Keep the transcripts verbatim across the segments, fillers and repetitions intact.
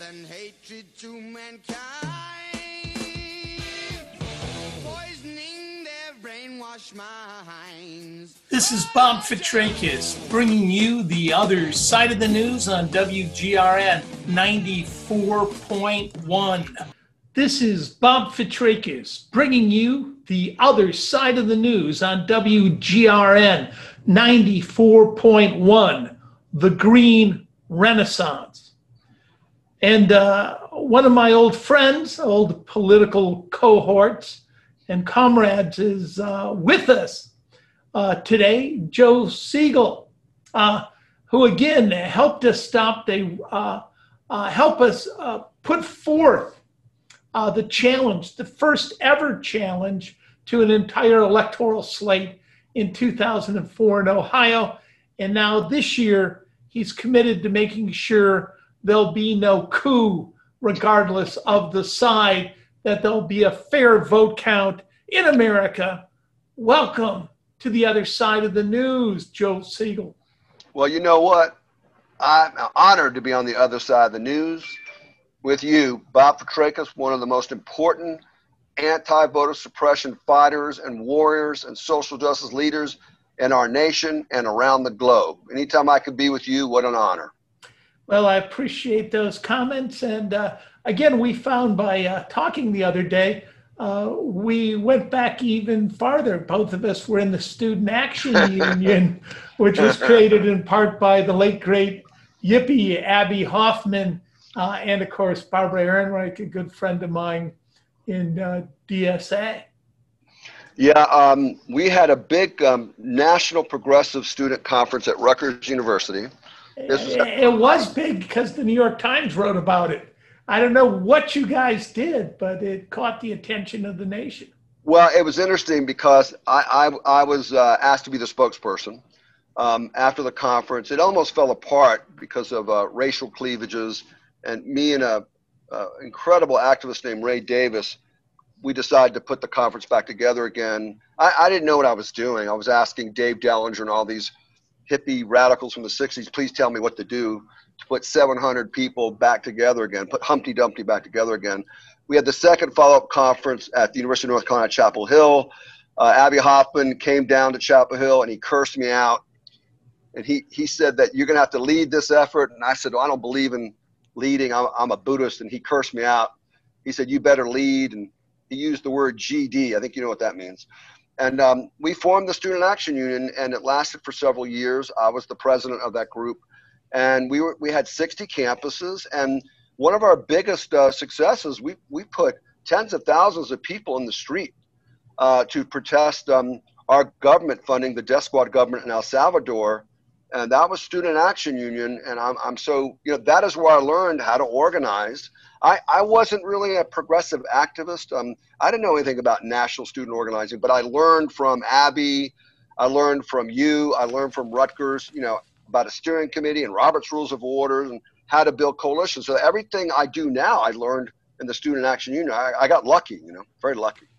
and hatred to mankind, poisoning their brainwashed minds. This is Bob Fitrakis bringing you the other side of the news on W G R N ninety-four point one. This is Bob Fitrakis bringing you the other side of the news on W G R N ninety-four point one, The Green Renaissance. And uh, one of my old friends, old political cohorts and comrades is uh, with us uh, today, Joe Siegel, uh, who again helped us stop, they uh, uh, help us uh, put forth Uh, the challenge, the first ever challenge to an entire electoral slate in two thousand four in Ohio. And now this year, he's committed to making sure there'll be no coup, regardless of the side, that there'll be a fair vote count in America. Welcome to the other side of the news, Joe Siegel. Well, you know what? I'm honored to be on the other side of the news with you, Bob Fitrakis, one of the most important anti-voter suppression fighters and warriors and social justice leaders in our nation and around the globe. Anytime I could be with you, what an honor. Well, I appreciate those comments. And uh, again, we found by uh, talking the other day, uh, we went back even farther. Both of us were in the Student Action Union, which was created in part by the late, great Yippie Abby Hoffman, Uh, and of course, Barbara Ehrenreich, a good friend of mine in uh, D S A. Yeah, um, we had a big um, National Progressive Student Conference at Rutgers University. This was- it was big because the New York Times wrote about it. I don't know what you guys did, but it caught the attention of the nation. Well, it was interesting because I, I, I was uh, asked to be the spokesperson um, after the conference. It almost fell apart because of uh, racial cleavages. And me and a uh, incredible activist named Ray Davis, we decided to put the conference back together again. I, I didn't know what I was doing. I was asking Dave Dellinger and all these hippie radicals from the sixties, please tell me what to do to put seven hundred people back together again, put Humpty Dumpty back together again. We had the second follow-up conference at the University of North Carolina, Chapel Hill. Uh, Abby Hoffman came down to Chapel Hill and he cursed me out. And he, he said that you're going to have to lead this effort. And I said, well, I don't believe in leading. I'm, I'm a Buddhist. And he cursed me out. He said, you better lead. And he used the word G D. I think you know what that means. And um, we formed the Student Action Union, and it lasted for several years. I was the president of that group. And we were we had sixty campuses. And one of our biggest uh, successes, we, we put tens of thousands of people in the street uh, to protest um, our government funding, the Death Squad government in El Salvador. And that was Student Action Union. And I'm, I'm so, you know, that is where I learned how to organize. I, I wasn't really a progressive activist. Um, I didn't know anything about national student organizing, but I learned from Abby. I learned from you. I learned from Rutgers, you know, about a steering committee and Robert's Rules of Order and how to build coalitions. So everything I do now, I learned in the Student Action Union. I, I got lucky, you know, very lucky.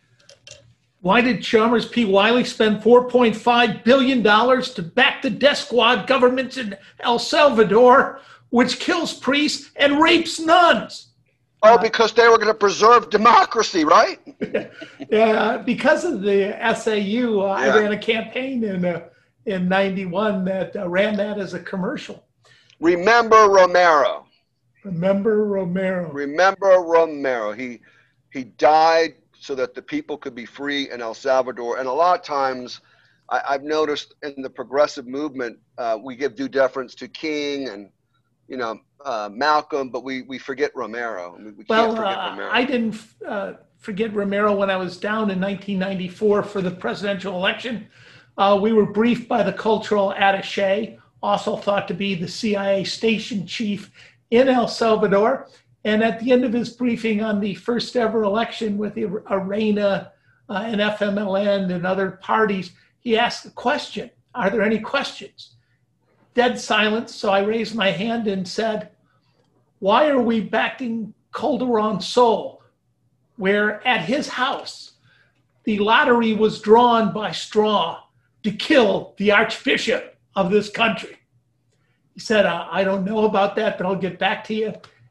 Why did Chalmers P. Wiley spend four point five billion dollars to back the Death Squad governments in El Salvador, which kills priests and rapes nuns? Oh, because they were going to preserve democracy, right? Yeah, because of the S A U, uh, Yeah. I ran a campaign in uh, in ninety-one that uh, ran that as a commercial. Remember Romero. Remember Romero. Remember Romero. He he died so that the people could be free in El Salvador. And a lot of times I, I've noticed in the progressive movement, uh, we give due deference to King and, you know, uh, Malcolm, but we, we forget Romero. We, we Well, can't forget uh, Romero. I didn't uh, forget Romero when I was down in nineteen ninety-four for the presidential election. Uh, we were briefed by the cultural attaché, also thought to be the C I A station chief in El Salvador. And at the end of his briefing on the first ever election with the ARENA uh, and F M L N and other parties, he asked a question. Are there any questions? Dead silence. So I raised my hand and said, why are we backing Calderon Sol, where at his house, the lottery was drawn by straw to kill the Archbishop of this country? He said, uh, I don't know about that, but I'll get back to you.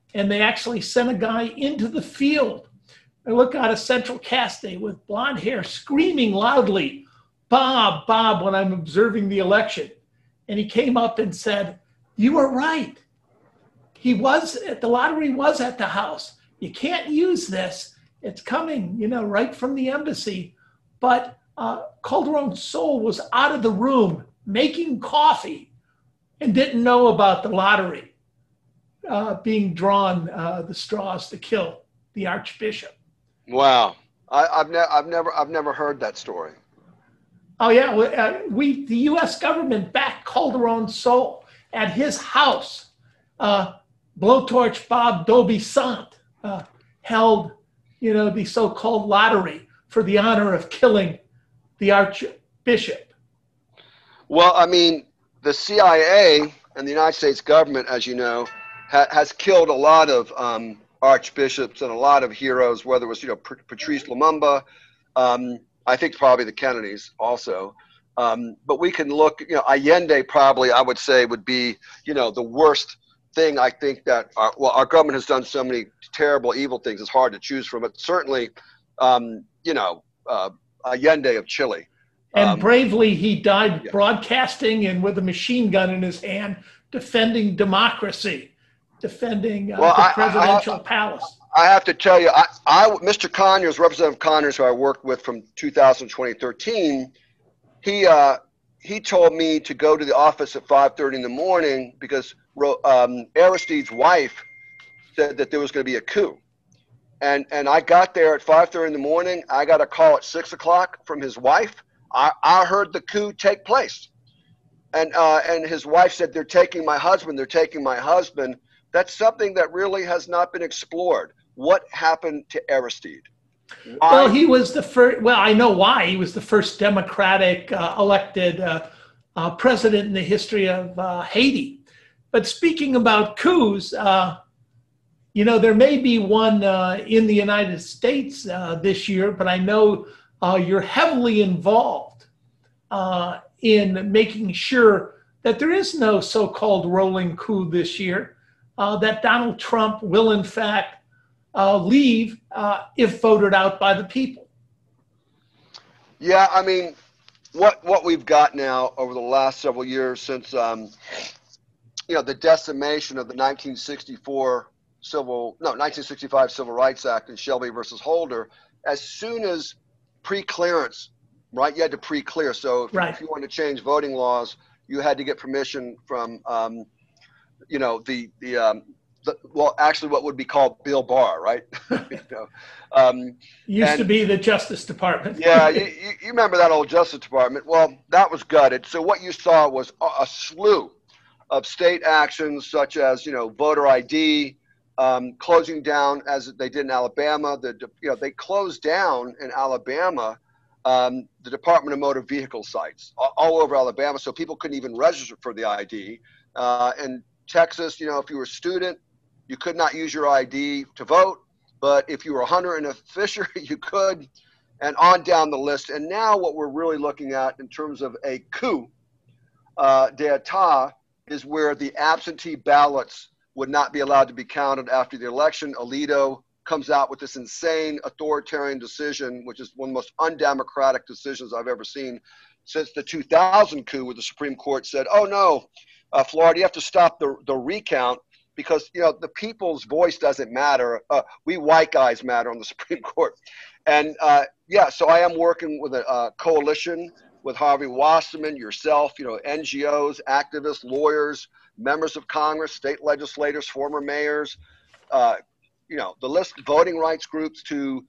and they actually sent a guy into the field. I look out of central casting with blonde hair, screaming loudly, "Bob, Bob," when I'm observing the election. And he came up and said, "You were right. He was at the lottery was at the house. You can't use this. It's coming, you know, right from the embassy." But uh, Calderon Sol was out of the room making coffee and didn't know about the lottery uh, being drawn, uh, the straws to kill the Archbishop. Wow, I, I've, ne- I've never, I've never heard that story. Oh yeah, we, uh, we the U S government backed Calderon Sol at his house. Uh, Blowtorch Bob D'Aubissant uh, held, you know, the so-called lottery for the honor of killing the Archbishop. Well, I mean, the C I A and the United States government, as you know, ha- has killed a lot of um, archbishops and a lot of heroes, whether it was, you know, P- Patrice Lumumba, um, I think probably the Kennedys also. Um, but we can look, you know, Allende probably, I would say, would be, you know, the worst thing. I think that, our, well, our government has done so many terrible, evil things. It's hard to choose from. But certainly, um, you know, uh, Allende of Chile. And Um, bravely, he died yeah. broadcasting and with a machine gun in his hand, defending democracy, defending uh, Well, the I- I- presidential I- palace. I have to tell you, I, I, Mister Conyers, Representative Conyers, who I worked with from two thousand to twenty thirteen, he uh, he told me to go to the office at five thirty in the morning because um, Aristide's wife said that there was going to be a coup. And and I got there at five thirty in the morning. I got a call at six o'clock from his wife. I, I heard the coup take place. And, uh, and his wife said, "They're taking my husband. They're taking my husband." That's something that really has not been explored. What happened to Aristide? Why? Well, he was the first. Well, I know why. He was the first Democratic uh, elected uh, uh, president in the history of uh, Haiti. But speaking about coups, uh, you know, there may be one uh, in the United States uh, this year, but I know uh, you're heavily involved uh, in making sure that there is no so-called rolling coup this year, uh, that Donald Trump will, in fact, Uh, leave uh, if voted out by the people. Yeah, I mean, what what we've got now over the last several years since, um, you know, the decimation of the nineteen sixty-four civil, no, nineteen sixty-five Civil Rights Act and Shelby versus Holder, as soon as pre-clearance, right, you had to pre-clear. So if, Right. if you wanted to change voting laws, you had to get permission from, um, you know, the, the, um, the, well, actually what would be called Bill Barr, right? you know, um, Used and- to be the Justice Department. yeah, you, you you remember that old Justice Department. Well, that was gutted. So what you saw was a, a slew of state actions such as, you know, voter I D, um, closing down as they did in Alabama. The, you know, they closed down in Alabama um, the Department of Motor Vehicle sites all, all over Alabama, so people couldn't even register for the I D. Uh, in Texas, you know, if you were a student, you could not use your I D to vote. But if you were a hunter and a fisher, you could, and on down the list. And now what we're really looking at in terms of a coup uh, d'etat is where the absentee ballots would not be allowed to be counted after the election. Alito comes out with this insane authoritarian decision, which is one of the most undemocratic decisions I've ever seen since the two thousand coup, where the Supreme Court said, oh no, uh, Florida, you have to stop the, the recount, because, you know, the people's voice doesn't matter. Uh, we white guys matter on the Supreme Court. And uh, yeah, so I am working with a uh, coalition with Harvey Wasserman, yourself, you know, N G Os, activists, lawyers, members of Congress, state legislators, former mayors, uh, you know, the list, voting rights groups, to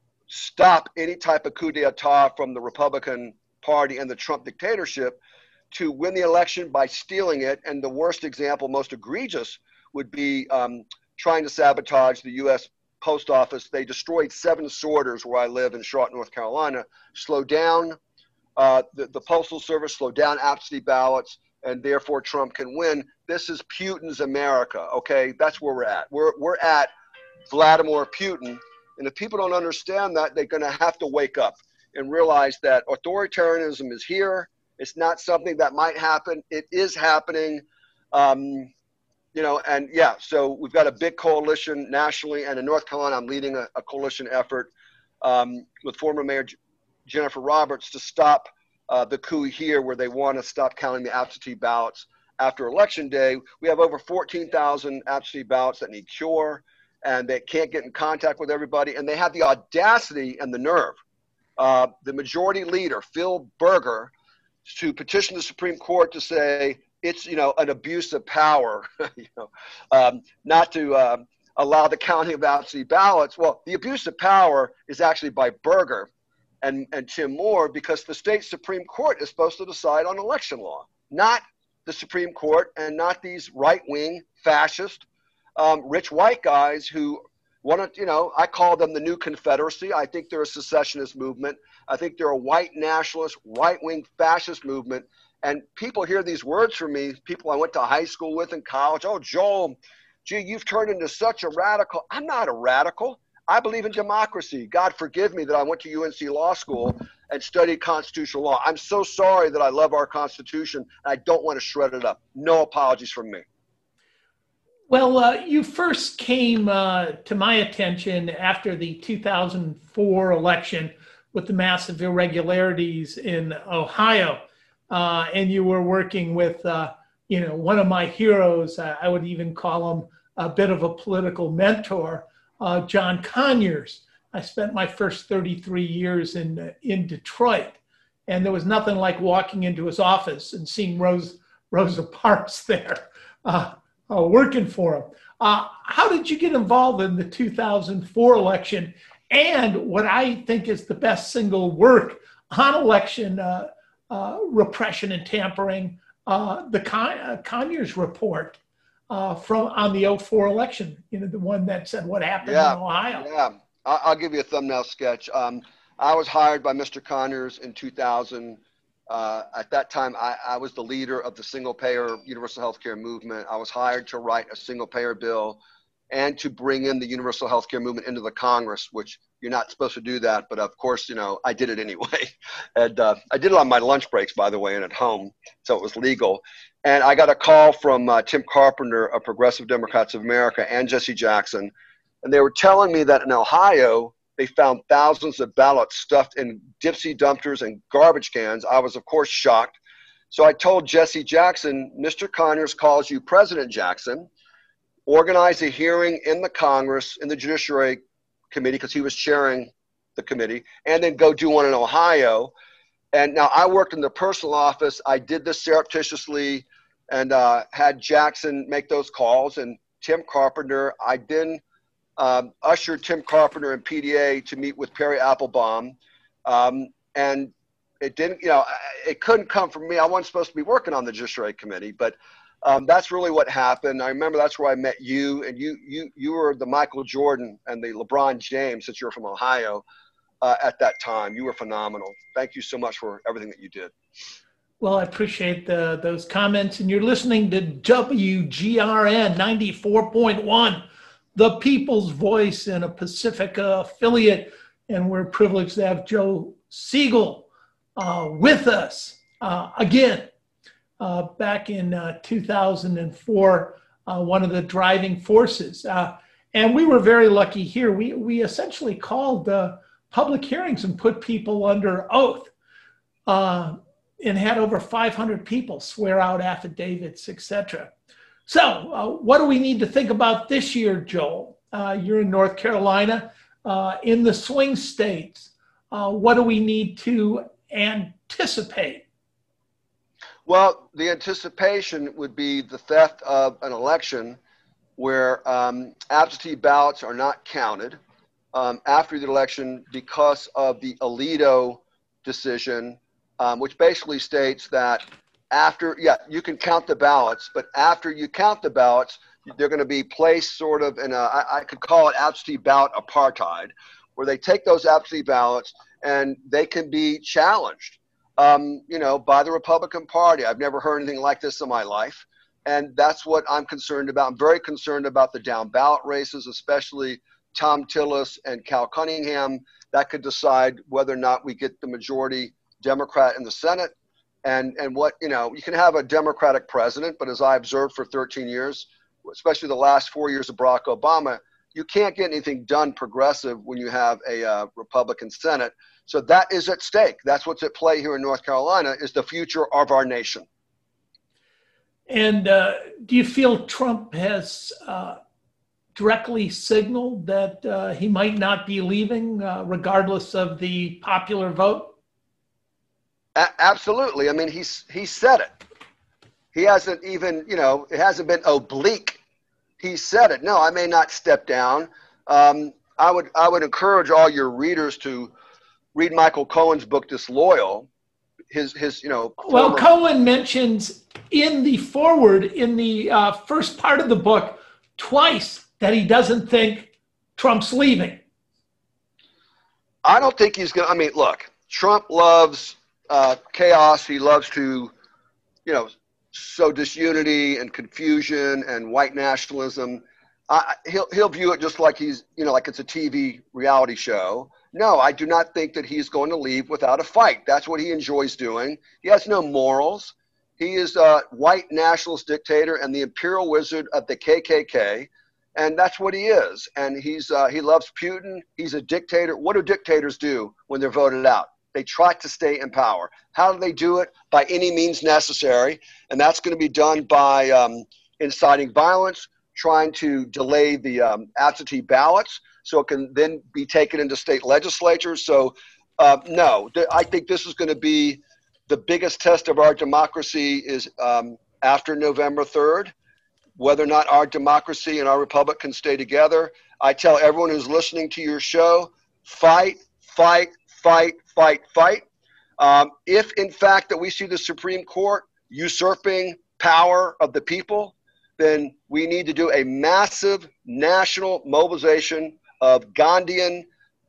stop any type of coup d'etat from the Republican Party and the Trump dictatorship, to win the election by stealing it. And the worst example, most egregious, would be um, trying to sabotage the U S Post Office. They destroyed seven sorters where I live in Charlotte, North Carolina, slow down uh, the, the Postal Service, slow down absentee ballots, and therefore Trump can win. This is Putin's America, okay? That's where we're at. We're, we're at Vladimir Putin. And if people don't understand that, they're gonna have to wake up and realize that authoritarianism is here. It's not something that might happen. It is happening. Um, you know, and yeah, so we've got a big coalition nationally, and in North Carolina, I'm leading a, a coalition effort um, with former Mayor J- Jennifer Roberts to stop uh, the coup here, where they want to stop counting the absentee ballots after Election Day. We have over fourteen thousand absentee ballots that need cure, and they can't get in contact with everybody, and they have the audacity and the nerve. Uh, the majority leader, Phil Berger, to petition the Supreme Court to say it's, you know, an abuse of power, you know, um, not to uh, allow the counting of absentee ballots. Well, the abuse of power is actually by Berger and, and Tim Moore, because the state Supreme Court is supposed to decide on election law, not the Supreme Court, and not these right-wing fascist um, rich white guys who want to, you know, I call them the new Confederacy. I think they're a secessionist movement. I think they're a white nationalist, right-wing fascist movement. And people hear these words from me, people I went to high school with in college. Oh, Joel, gee, you've turned into such a radical. I'm not a radical. I believe in democracy. God forgive me that I went to U N C Law School and studied constitutional law. I'm so sorry that I love our Constitution, and I don't want to shred it up. No apologies from me. Well, uh, you first came uh, to my attention after the two thousand four election with the massive irregularities in Ohio. Uh, and you were working with, uh, you know, one of my heroes. uh, I would even call him a bit of a political mentor, uh, John Conyers. I spent my first thirty-three years in, uh, in Detroit, and there was nothing like walking into his office and seeing Rose, Rosa Parks there uh, uh, working for him. Uh, how did you get involved in the two thousand four election? And what I think is the best single work on election uh, Uh, repression and tampering, uh, the Con- uh, Conyers report uh, from on the oh four election, you know, the one that said what happened Yeah, in Ohio. yeah. I- I'll give you a thumbnail sketch. Um, I was hired by Mister Conyers in two thousand. Uh, at that time, I, I was the leader of the single-payer universal health care movement. I was hired to write a single-payer bill and to bring in the universal health care movement into the Congress, which you're not supposed to do that. But of course, you know, I did it anyway. And uh, I did it on my lunch breaks, by the way, and at home. So it was legal. And I got a call from uh, Tim Carpenter of Progressive Democrats of America and Jesse Jackson. And they were telling me that in Ohio, they found thousands of ballots stuffed in Dipsy dumpsters and garbage cans. I was, of course, shocked. So I told Jesse Jackson, Mister Conyers calls you President Jackson. Organize a hearing in the Congress, in the Judiciary Committee, because he was chairing the committee, and then go do one in Ohio. And now I worked in the personal office. I did this surreptitiously and uh, had Jackson make those calls. And Tim Carpenter, I then um, ushered Tim Carpenter and P D A to meet with Perry Applebaum. Um, and it didn't, you know, it couldn't come from me. I wasn't supposed to be working on the Judiciary Committee, but Um, that's really what happened. I remember that's where I met you, and you you you were the Michael Jordan and the LeBron James, since you're from Ohio, uh, at that time. You were phenomenal. Thank you so much for everything that you did. Well, I appreciate the, those comments. And you're listening to W G R N ninety-four point one, the People's Voice, and a Pacifica affiliate. And we're privileged to have Joe Siegel uh, with us uh, again. Uh, back in uh, two thousand four, uh, one of the driving forces. Uh, and we were very lucky here. We, we essentially called uh, public hearings and put people under oath uh, and had over five hundred people swear out affidavits, et cetera. So uh, what do we need to think about this year, Joel? Uh, you're in North Carolina, uh, in the swing states. Uh, what do we need to anticipate? Well, the anticipation would be the theft of an election where um, absentee ballots are not counted um, after the election because of the Alito decision, um, which basically states that after, yeah, you can count the ballots, but after you count the ballots, they're going to be placed sort of in a, I, I could call it absentee ballot apartheid, where they take those absentee ballots and they can be challenged. Um, you know, by the Republican Party. I've never heard anything like this in my life. And that's what I'm concerned about. I'm very concerned about the down ballot races, especially Tom Tillis and Cal Cunningham. That could decide whether or not we get the majority Democrat in the Senate. And, and what, you know, you can have a Democratic president, but as I observed for thirteen years, especially the last four years of Barack Obama, you can't get anything done progressive when you have a uh, Republican Senate. So that is at stake. That's what's at play here in North Carolina, is the future of our nation. And uh, do you feel Trump has uh, directly signaled that uh, he might not be leaving uh, regardless of the popular vote? A- absolutely. I mean, he's he said it. He hasn't even, you know, it hasn't been oblique. He said it. No, I may not step down. Um, I would I would encourage all your readers to read Michael Cohen's book, Disloyal. His his you know. Well, former- Cohen mentions in the foreword in the uh, first part of the book twice that he doesn't think Trump's leaving. I don't think he's going to. I mean, look, Trump loves uh, chaos. He loves to, you know, sow disunity and confusion and white nationalism. I, he'll he'll view it just like he's, you know, like it's a T V reality show. No, I do not think that he's going to leave without a fight. That's what he enjoys doing. He has no morals. He is a white nationalist dictator and the imperial wizard of the K K K. And that's what he is. And he's uh, he loves Putin. He's a dictator. What do dictators do when they're voted out? They try to stay in power. How do they do it? By any means necessary. And that's going to be done by um, inciting violence, trying to delay the um, absentee ballots so it can then be taken into state legislatures. So, uh, no, th- I think this is going to be the biggest test of our democracy is um, after November third. Whether or not our democracy and our republic can stay together. I tell everyone who's listening to your show, fight, fight, fight, fight, fight. Um, if, in fact, that we see the Supreme Court usurping power of the people, then we need to do a massive national mobilization of Gandhian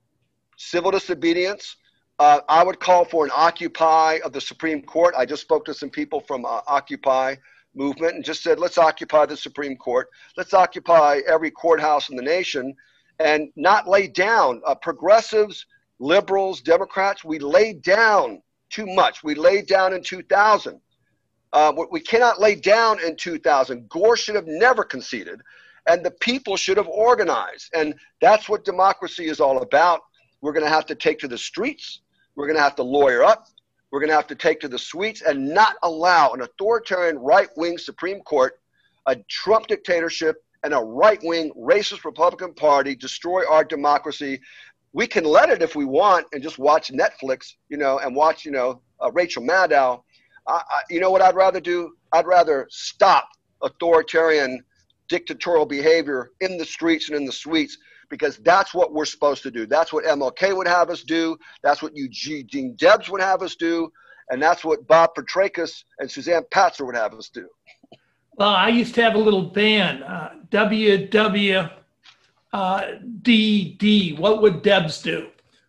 civil disobedience. Uh, I would call for an Occupy of the Supreme Court. I just spoke to some people from uh, Occupy movement and just said, let's occupy the Supreme Court. Let's occupy every courthouse in the nation and not lay down. Uh, progressives, liberals, Democrats, we laid down too much. We laid down in two thousand. Uh, we cannot lay down in two thousand. Gore should have never conceded, and the people should have organized. And that's what democracy is all about. We're going to have to take to the streets. We're going to have to lawyer up. We're going to have to take to the suites and not allow an authoritarian right-wing Supreme Court, a Trump dictatorship, and a right-wing racist Republican Party destroy our democracy. We can let it if we want and just watch Netflix, you know, and watch, you know, uh, Rachel Maddow. I, I, you know what I'd rather do? I'd rather stop authoritarian dictatorial behavior in the streets and in the suites, because that's what we're supposed to do. That's what M L K would have us do. That's what Eugene Debs would have us do. And that's what Bob Petrakis and Suzanne Patzer would have us do. Well, I used to have a little band, uh, W W D D. What would Debs do?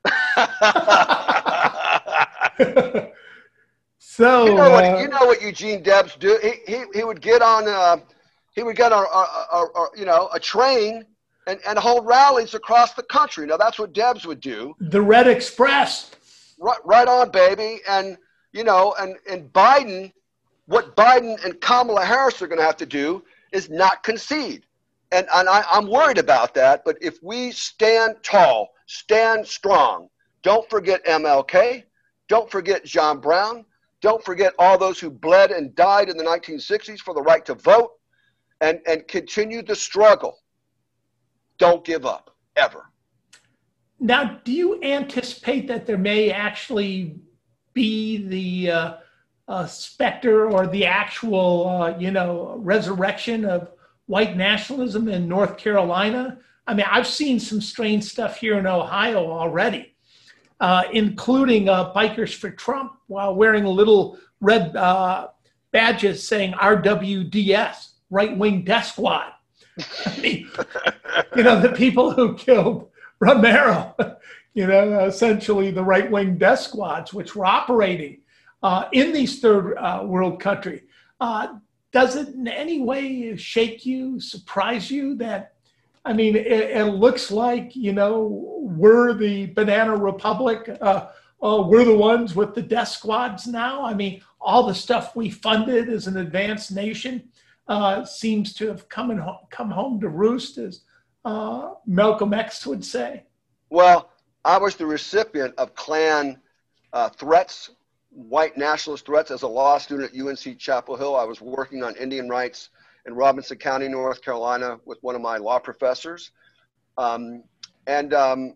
So you know, what, uh, you know what Eugene Debs do? He he, he would get on uh, he would get on a, a, a, you know a train and, and hold rallies across the country. Now that's what Debs would do. The Red Express. Right, right on, baby. And you know, and and Biden, what Biden and Kamala Harris are going to have to do is not concede. And and I, I'm worried about that. But if we stand tall, stand strong, don't forget M L K, don't forget John Brown. Don't forget all those who bled and died in the nineteen sixties for the right to vote, and, and continue the struggle. Don't give up, ever. Now, do you anticipate that there may actually be the uh, uh, specter or the actual, uh, you know, resurrection of white nationalism in North Carolina? I mean, I've seen some strange stuff here in Ohio already. Uh, including uh, Bikers for Trump while wearing little red uh, badges saying R W D S, Right Wing Death Squad. I mean, you know, the people who killed Romero, you know, essentially the Right Wing Death Squads, which were operating uh, in these third uh, world countries. Uh, does it in any way shake you, surprise you that, I mean, it, it looks like, you know, we're the Banana Republic. Uh, uh, we're the ones with the death squads now. I mean, all the stuff we funded as an advanced nation uh, seems to have come, in, come home to roost, as uh, Malcolm X would say? Well, I was the recipient of Klan uh, threats, white nationalist threats, as a law student at U N C Chapel Hill. I was working on Indian rights in Robinson County, North Carolina, with one of my law professors. Um, and um,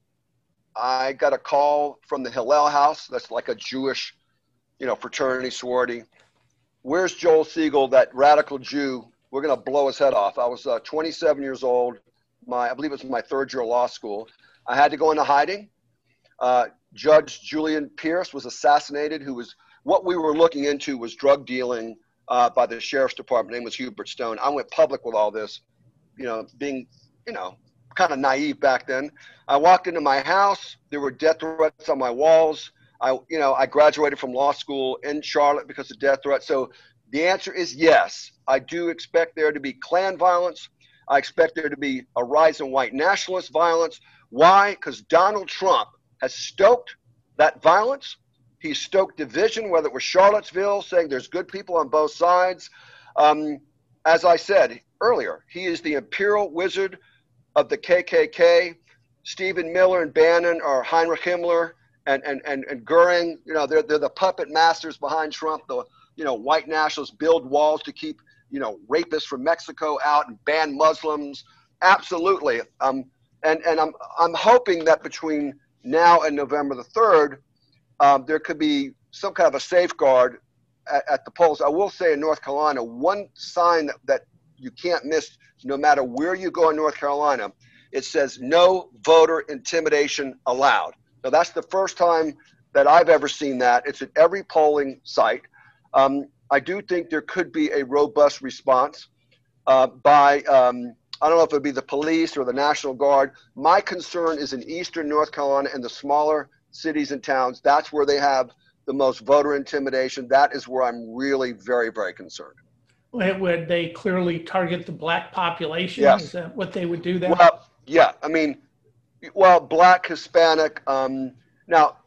I got a call from the Hillel House. That's like a Jewish, you know, fraternity, sorority. Where's Joel Siegel, that radical Jew? We're going to blow his head off. I was uh, twenty-seven years old. My, I believe it was my third year of law school. I had to go into hiding. Uh, Judge Julian Pierce was assassinated, who was, what we were looking into was drug dealing uh, by the sheriff's department. His name was Hubert Stone. I went public with all this, you know, being, you know, kind of naive back then. I walked into my house. There were death threats on my walls. I, you know, I graduated from law school in Charlotte because of death threats. So the answer is yes. I do expect there to be Klan violence. I expect there to be a rise in white nationalist violence. Why? Because Donald Trump has stoked that violence. He stoked division, whether it was Charlottesville, saying there's good people on both sides. Um, as I said earlier, he is the imperial wizard of the K K K. Stephen Miller and Bannon are Heinrich Himmler and, and, and, and Goering. You know, they're, they're the puppet masters behind Trump. The, you know, white nationalists build walls to keep, you know, rapists from Mexico out and ban Muslims. Absolutely. Um, and, and I'm, I'm hoping that between now and November the third, um, there could be some kind of a safeguard at, at the polls. I will say in North Carolina, one sign that, that you can't miss, no matter where you go in North Carolina, it says no voter intimidation allowed. Now that's the first time that I've ever seen that. It's at every polling site. Um, I do think there could be a robust response uh, by, um, I don't know if it would be the police or the National Guard. My concern is in eastern North Carolina and the smaller cities and towns. That's where they have the most voter intimidation. That is where I'm really very, very concerned. Would they clearly target the black population? Yes. Is that what they would do there? Well, yeah. I mean, well, black, Hispanic. Um, now,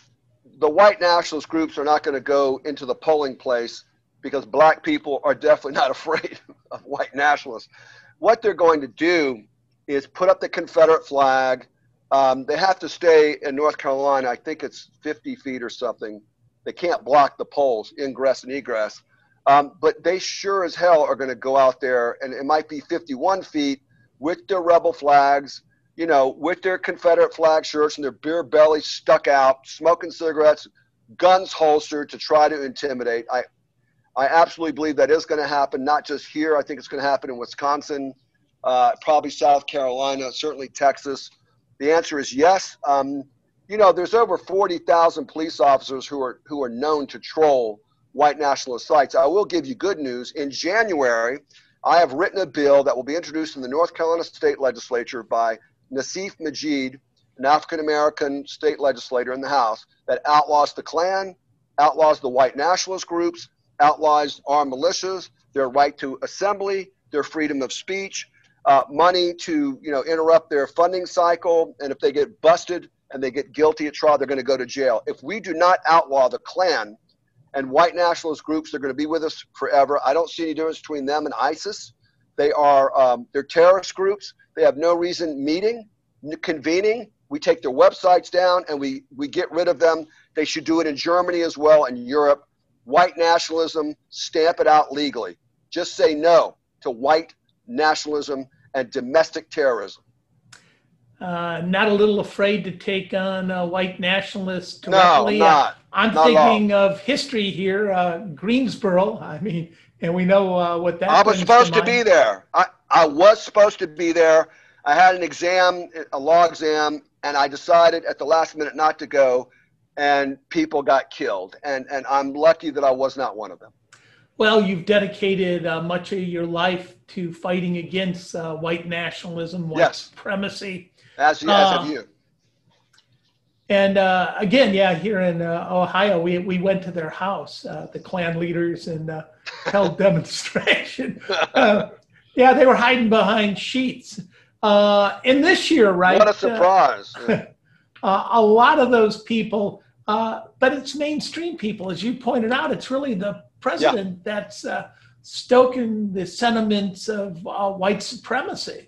the white nationalist groups are not going to go into the polling place because black people are definitely not afraid of white nationalists. What they're going to do is put up the Confederate flag. Um, they have to stay in North Carolina. I think it's fifty feet or something. They can't block the polls, ingress and egress. Um, but they sure as hell are going to go out there, and it might be fifty-one feet with their rebel flags, you know, with their Confederate flag shirts and their beer bellies stuck out, smoking cigarettes, guns holstered to try to intimidate. I, I absolutely believe that is going to happen, not just here. I think it's going to happen in Wisconsin, uh, probably South Carolina, certainly Texas. The answer is yes. Um, you know, there's over forty thousand police officers who are who are known to troll white nationalist sites. I will give you good news. In January, I have written a bill that will be introduced in the North Carolina State Legislature by Nassif Majid, an African-American state legislator in the House, that outlaws the Klan, outlaws the white nationalist groups, outlaws armed militias, their right to assembly, their freedom of speech, uh, money to, you know, interrupt their funding cycle. And if they get busted and they get guilty at trial, they're going to go to jail. If we do not outlaw the Klan and white nationalist groups, they're going to be with us forever. I don't see any difference between them and ISIS. They are, um, they're terrorist groups. They have no reason meeting, convening. We take their websites down and we, we get rid of them. They should do it in Germany as well and Europe. White nationalism, stamp it out legally. Just say no to white nationalism and domestic terrorism. Uh, not a little afraid to take on uh, white nationalists No, directly. not. Uh, I'm not thinking of history here, uh, Greensboro. I mean, and we know uh, what that. I was supposed to, to be there. I, I was supposed to be there. I had an exam, a law exam, and I decided at the last minute not to go, and people got killed. And, and I'm lucky that I was not one of them. Well, you've dedicated uh, much of your life to fighting against uh, white nationalism, white yes. supremacy. As, as uh, have you. And uh, again, yeah, here in uh, Ohio, we we went to their house, uh, the Klan leaders, and uh, held demonstration. Uh, yeah, they were hiding behind sheets. Uh, and this year, right? What a surprise. Uh, uh, a lot of those people, uh, but it's mainstream people. As you pointed out, it's really the president yeah. that's uh, stoking the sentiments of uh, white supremacy.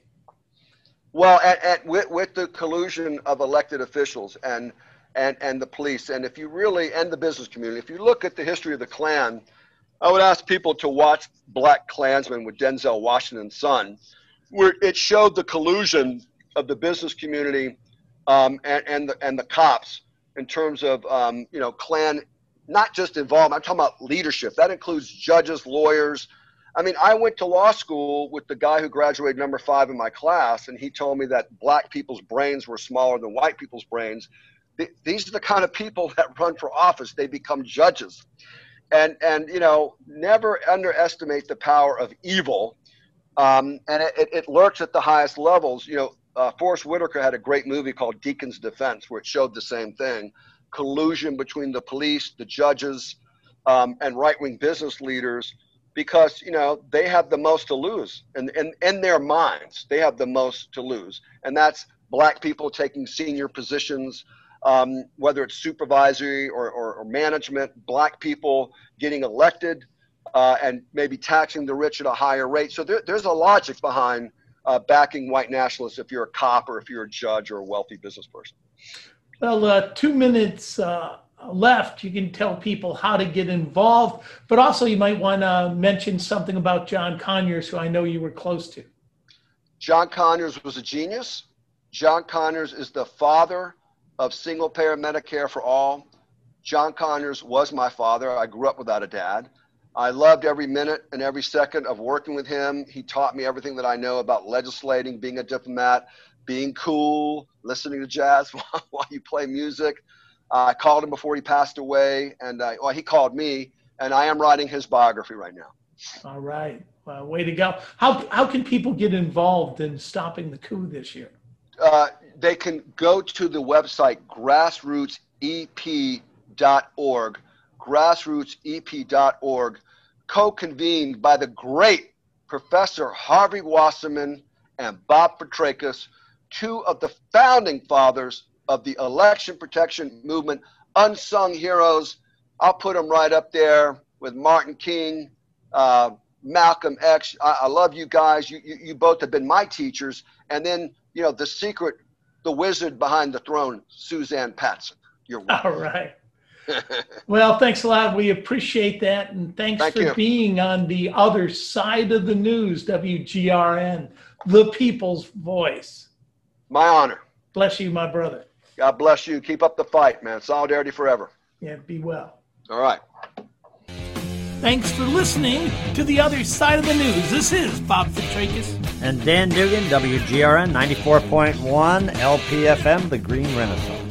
Well, at, at, with, with the collusion of elected officials and, and, and the police, and if you really, and the business community, if you look at the history of the Klan, I would ask people to watch Black Klansman with Denzel Washington's son, where it showed the collusion of the business community um, and, and, the, and the cops in terms of, um, you know, Klan, not just involvement. I'm talking about leadership. That includes judges, lawyers. I mean, I went to law school with the guy who graduated number five in my class, and he told me that Black people's brains were smaller than white people's brains. Th- these are the kind of people that run for office. They become judges. And, and you know, never underestimate the power of evil. Um, and it, it, it lurks at the highest levels. You know, uh, Forrest Whitaker had a great movie called Deacon's Defense, where it showed the same thing. Collusion between the police, the judges, um, and right-wing business leaders, because, you know, they have the most to lose. And in, in their minds, they have the most to lose. And that's Black people taking senior positions, um, whether it's supervisory or, or, or management, Black people getting elected, uh, and maybe taxing the rich at a higher rate. So there, there's a logic behind uh, backing white nationalists if you're a cop or if you're a judge or a wealthy business person. Well, uh, two minutes uh, left. You can tell people how to get involved, but also you might want to mention something about John Conyers, who I know you were close to. John Conyers was a genius. John Conyers is the father of single-payer Medicare for all. John Conyers was my father. I grew up without a dad. I loved every minute and every second of working with him. He taught me everything that I know about legislating, being a diplomat, being cool, listening to jazz while, while you play music. Uh, I called him before he passed away, and uh, well, he called me, and I am writing his biography right now. All right. Well, way to go. How, how can people get involved in stopping the coup this year? Uh, they can go to the website grassroots e p dot org, grassroots e p dot org, co-convened by the great Professor Harvey Wasserman and Bob Petrakis, two of the founding fathers of the election protection movement, unsung heroes. I'll put them right up there with Martin King, uh, Malcolm X. I, I love you guys. You, you, you both have been my teachers. And then, you know, the secret, the wizard behind the throne, Suzanne Patson. You're welcome. All right. Well, thanks a lot. We appreciate that. And thanks Thank for you. being on the other side of the news, W G R N, the people's voice. My honor. Bless you, my brother. God bless you. Keep up the fight, man. Solidarity forever. Yeah, be well. All right. Thanks for listening to the other side of the news. This is Bob Petrakis. And Dan Dugan, W G R N ninety-four point one L P F M, The Green Renaissance.